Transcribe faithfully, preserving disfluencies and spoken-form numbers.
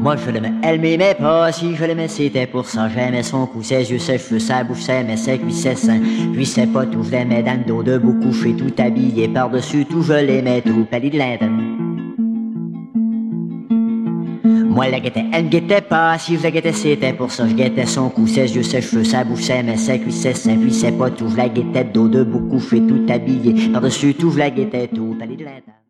Moi je l'aimais, elle m'aimait pas. Si je l'aimais c'était pour ça. J'aimais son cou, ses yeux, ses cheveux, sa bouche, ses mains, ses cuisses, ses seins. Puis ses potes où je l'aimais dans le dos, debout couché, tout habillé. Par-dessus tout je l'aimais, tout pali de l'Inde. Moi la guettais, elle me guettait pas. Si je la guettais c'était pour ça. Je guettais son cou, ses yeux, ses cheveux, sa bouche, ses mains, ses cuisses, ses seins. Puis ses potes où je la guettais de dos, debout couché, tout habillé. Par-dessus tout je la guettais, tout pali de l'Inde.